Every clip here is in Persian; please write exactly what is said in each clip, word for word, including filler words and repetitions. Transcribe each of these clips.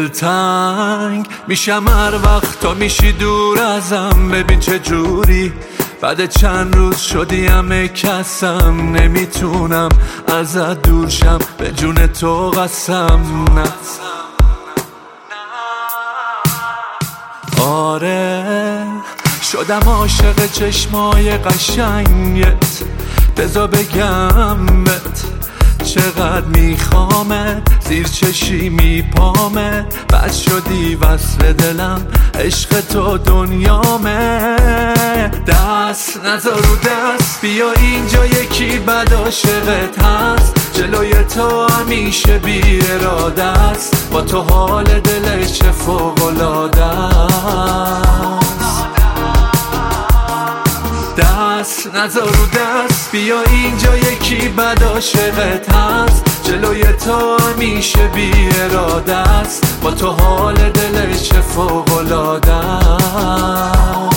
دلتنگ میشم هر وقت تا میشی دور ازم. ببین چه جوری بعد چند روز شدی همه کسم. نمیتونم ازت دور شم، به جون تو قسم. نه آره شدم عاشق چشمای قشنگت. بذار بگم بهت چقدر میخوامت، زیر چشی میپامه. بس شدی وصل دلم، عشق تو دنیامه. دست نذار رو دست، بیا اینجا یکی بد عاشقت هست. جلوی تو همیشه بی اراده است، با تو حال دلش چه فوق‌العاده است. دست نذار رو دست، بیا اینجا یکی بد عاشقت هست. جلوی تو همیشه بی اراده است، با تو حال دلش چه فوق‌العاده است.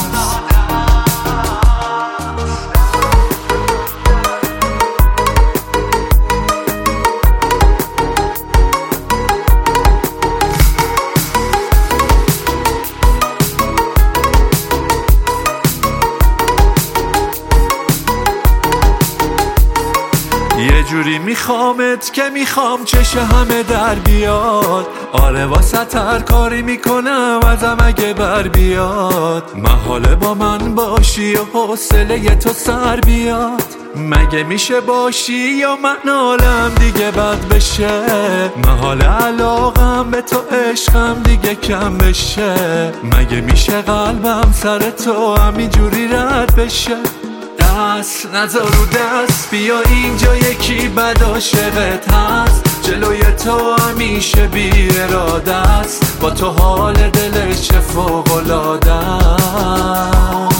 یه جوری میخوامت که میخوام چش همه در بیاد. آره واسه هر کاری میکنم ازم اگه بر بیاد. محاله با من باشی و حوصله تو سر بیاد. مگه میشه باشی یا من حالم دیگه بد بشه. محاله علاقم به تو عشقم دیگه کم بشه. مگه میشه قلبم سر تو همینجوری رد بشه. دست نذار رو دست، بیا اینجا یکی بد عاشقت هست. جلوی تو همیشه بی اراده است، با تو حال دلش چه فوق‌العاده است.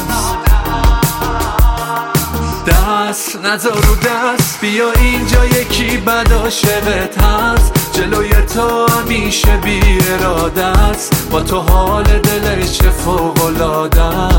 دست نذار رو دست، بیا اینجا یکی بد عاشقت هست. جلوی تو همیشه بی اراده است، با تو حال دلش چه فوق‌العاده است.